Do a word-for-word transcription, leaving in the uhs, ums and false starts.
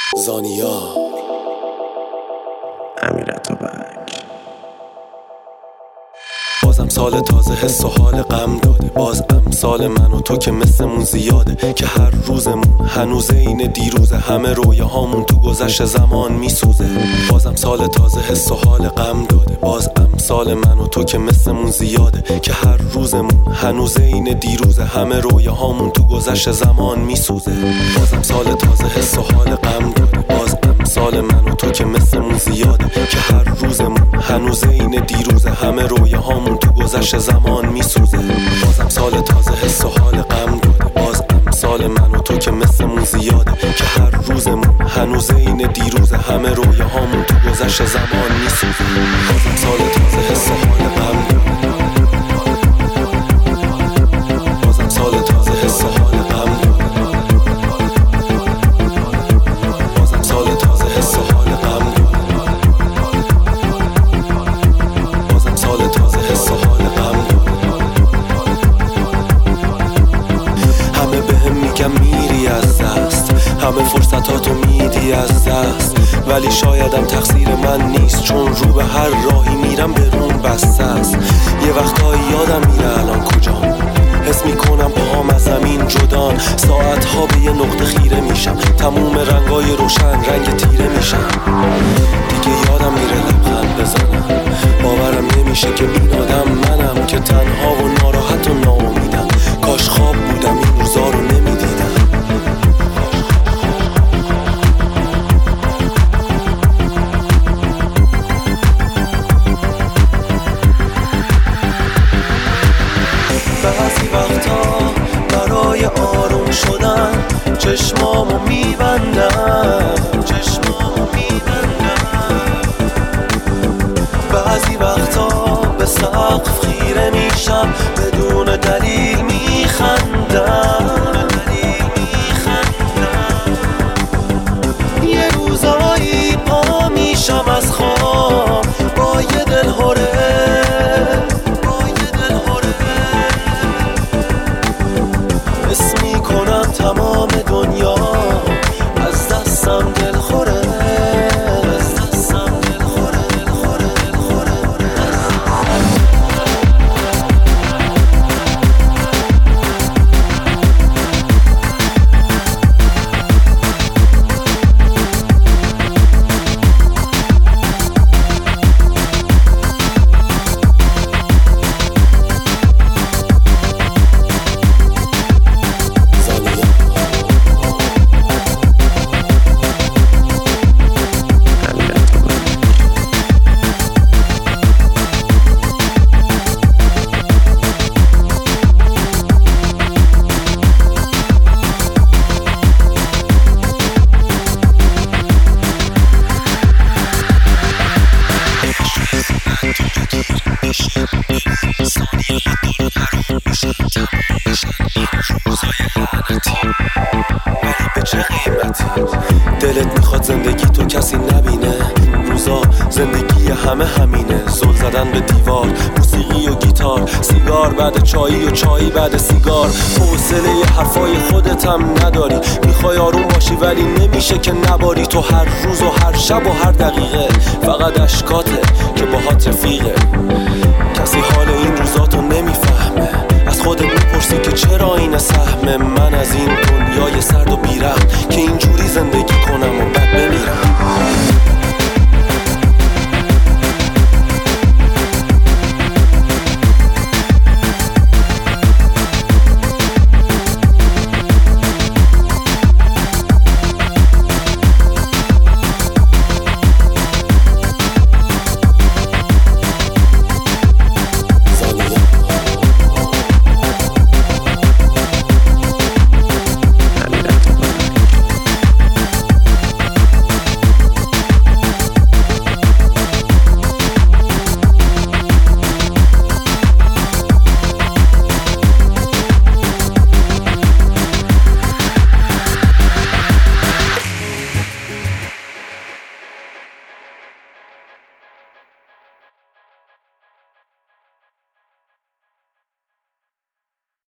زانیا امیرعطابک. بازم سال تازه حس و حال غم داده، باز امثال من و تو که مثلمون زیاده، که هر روزمون هنوز اینه دیروزه، همه رویاهامون تو گذشت زمان میسوزه. بازم سال تازه حس و حال غم داده، باز امثال من و تو که مثلمون زیاده، که هر روزمون هنوز اینه دیروزه، همه رویاهامون تو گذشت زمان میسوزه. بازم سال تازه حس و حال غم داده، باز امثال من و تو که مثلمون زیاده، که هر روزمون هنوز اینه دیروزه، همه رویاهامون تو گذشت زمان میسوزه. بازم سال تازه حس و حال غم داده، باز امثال من و تو که مثلمون زیاده، که هر روزمون هنوز اینه دیروزه، همه رویاهامون تو گذشت زمان میسوزه. بازم سال تازه حس و حال غم داده، بازم سال تازه حس و حال غم داده، بازم سال تازه حس و حال غم داده، بازم سال تازه حس و حال غم داده. همه بهم میگم میری از دست، همه فرصتاتو میدی از دست، ولی شایدم تقصیر من نیست، چون رو به هر راهی میرم به روم بسته است. یه وقتایی یادم میره الان کجام، حس میکنم پاهم از زمین جدان، ساعتها به یه نقطه خیره میشم، تموم رنگای روشن رنگ تیره میشم. دیگه یادم میره لبخند بزنم، باورم نمیشه که این آدم منم، که تنها و ناراحت و ناامیدم. کاش خواب بودم این روزا رو نمیدیدم. بعضی وقتا برای آروم شدن چشمامو میبندم، چشمامو میبندم. بعضی وقتا به سقف خیره میشم، بدون دلیل میخندم، دلیل میخندم. یه روزایی پا میشم از خواب با یه دل هره، تمام دنیا از دستم دل خوره، از دستم دل خوره، دل خوره، دل خوره. دلت میخواد زندگی تو کسی نبینه، روزا زندگی همه همینه، زل زدن به دیوار، موسیقی و گیتار، سیگار بعد چایی و چایی بعد سیگار. حوصله حرفای خودت هم نداری، میخوای آروم باشی ولی نمیشه که نباری. تو هر روز و هر شب و هر دقیقه فقط اشکاته که باهات رفیقه. کسی حال این روزاتو نمیفهمه، از خودت میپرسی که چرا این سهم من از این دنیای سرد و بیرحم، که اینجوری زندگی